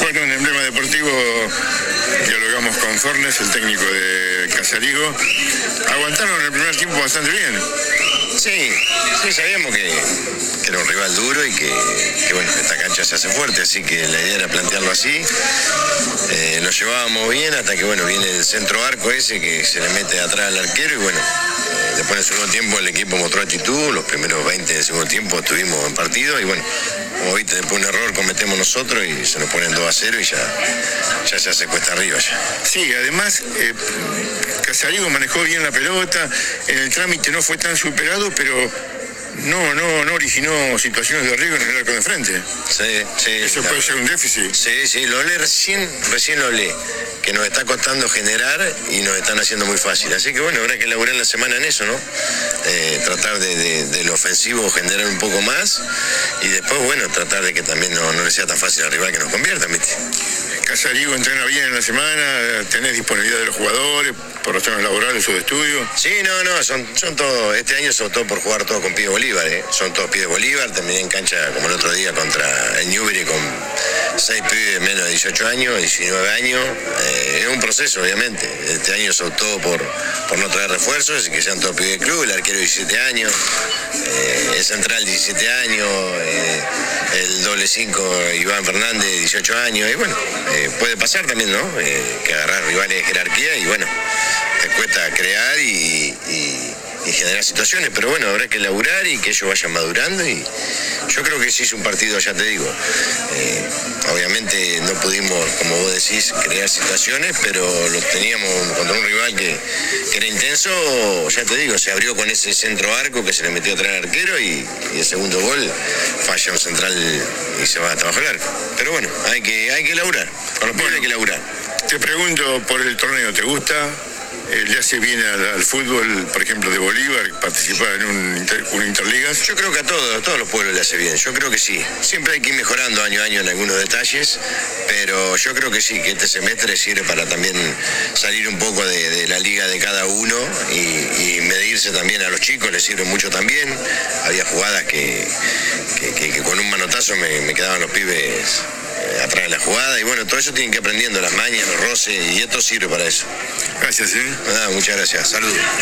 Bueno, en Emblema Deportivo dialogamos con Fornes, el técnico de Casarigo. Aguantaron el primer tiempo bastante bien. Sí, sabíamos que era un rival duro y que bueno, esta cancha se hace fuerte, así que la idea era plantearlo así. Nos llevábamos bien hasta que bueno, viene el centro arco ese que se le mete atrás al arquero y bueno, después del segundo tiempo el equipo mostró actitud, los primeros 20 del segundo tiempo estuvimos en partido y bueno, como viste, después un error cometemos nosotros y se nos ponen 2-0 y ya se hace cuesta arriba ya. Sí, además Casarigo manejó bien la pelota, en el trámite no fue tan superado, pero no originó situaciones de riesgo en el arco de frente. Sí. Eso puede ser un déficit. Sí, lo leí recién lo leí, que nos está costando generar y nos están haciendo muy fácil. Así que bueno, habrá que laburar la semana en eso, ¿no? Tratar de lo ofensivo generar un poco más y después, bueno, tratar de que también no le sea tan fácil al rival que nos convierta, ¿viste? Casarigo entrena bien en la semana, tenés disponibilidad de los jugadores, por razones laborales o de estudio. Sí, no, son todos, este año son todos por jugar todos con Pío Bolívar, son todos Pío Bolívar, terminé en cancha como el otro día contra el Newbery con 6 pibes menos de 18 años, 19 años, es un proceso obviamente, este año son todos por no traer refuerzos y que sean todos pibes de club, el arquero 17 años, el central 17 años, el doble 5 Iván Fernández 18 años y bueno, puede pasar también, ¿no? Que agarrar rivales de jerarquía y bueno, te cuesta crear y generar situaciones, pero bueno, habrá que laburar y que ellos vayan madurando y yo creo que sí es un partido, ya te digo, obviamente no pudimos, como vos decís, crear situaciones, pero lo teníamos contra un rival que era intenso, ya te digo, se abrió con ese centro arco que se le metió atrás al arquero y el segundo gol falla un central y se va hasta abajo el arco. Pero bueno, hay que laburar, con los pobres hay que laburar. Te pregunto por el torneo, ¿te gusta? ¿Le hace bien al fútbol, por ejemplo, de Bolívar, participar en un Interligas? Yo creo que a todos los pueblos le hace bien, yo creo que sí. Siempre hay que ir mejorando año a año en algunos detalles, pero yo creo que sí, que este semestre sirve para también salir un poco de la liga de cada uno y medirse también a los chicos, les sirve mucho también. Había jugadas que con un manotazo me quedaban los pibes atrás de la jugada y bueno, todo eso tienen que ir aprendiendo, las mañas, los roces y esto sirve para eso. Gracias, Muchas gracias, saludos.